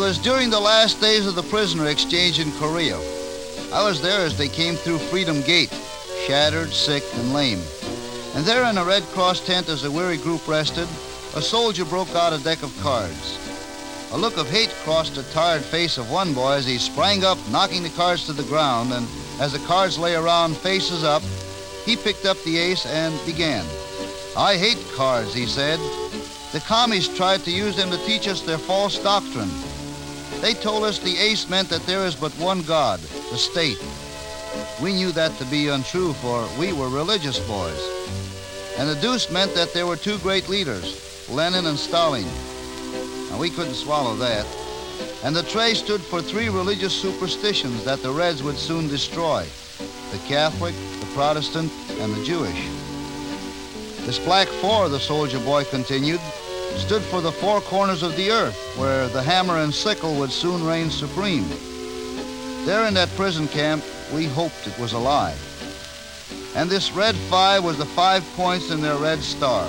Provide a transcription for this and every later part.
was during the last days of the prisoner exchange in Korea. I was there as they came through Freedom Gate, shattered, sick, and lame. And there in a Red Cross tent as the weary group rested, a soldier broke out a deck of cards. A look of hate crossed the tired face of one boy as he sprang up, knocking the cards to the ground, and as the cards lay around faces up, he picked up the ace and began. "I hate cards," he said. "The commies tried to use them to teach us their false doctrine. They told us the ace meant that there is but one God, the state. We knew that to be untrue, for we were religious boys. And the deuce meant that there were two great leaders, Lenin and Stalin. Now, we couldn't swallow that. And the tray stood for three religious superstitions that the Reds would soon destroy: the Catholic, the Protestant, and the Jewish. This black four," the soldier boy continued, "stood for the four corners of the earth, where the hammer and sickle would soon reign supreme. There in that prison camp, we hoped it was a lie. And this red five was the 5 points in their red star."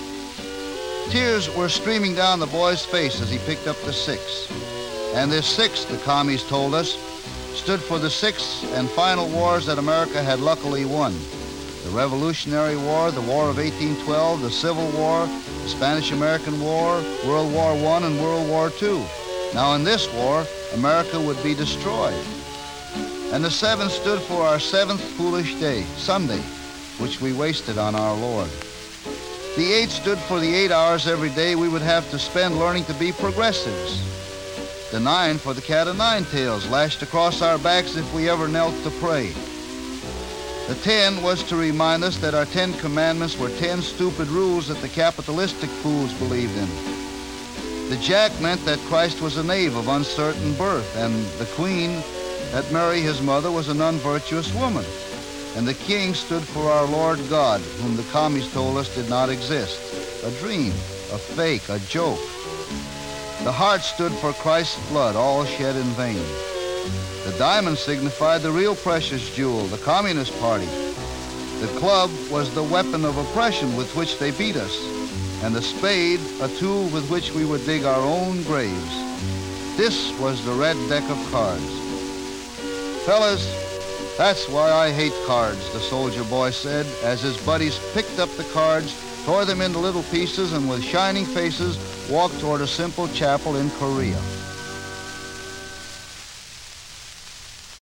Tears were streaming down the boy's face as he picked up the six. And this six, the commies told us, stood for the 6 and final wars that America had luckily won: the Revolutionary War, the War of 1812, the Civil War, the Spanish-American War, World War I, and World War II. Now, in this war, America would be destroyed. And the 7 stood for our 7th foolish day, Sunday, which we wasted on our Lord. The 8 stood for the 8 hours every day we would have to spend learning to be progressives. The 9 for the cat o' nine tails lashed across our backs if we ever knelt to pray. The 10 was to remind us that our 10 commandments were 10 stupid rules that the capitalistic fools believed in. The Jack meant that Christ was a knave of uncertain birth, and the Queen, that Mary, his mother, was an unvirtuous woman. And the King stood for our Lord God, whom the commies told us did not exist. A dream, a fake, a joke. The heart stood for Christ's blood, all shed in vain. The diamond signified the real precious jewel, the Communist Party. The club was the weapon of oppression with which they beat us, and the spade a tool with which we would dig our own graves. This was the red deck of cards. "Fellas, that's why I hate cards," the soldier boy said, as his buddies picked up the cards, tore them into little pieces, and with shining faces walked toward a simple chapel in Korea.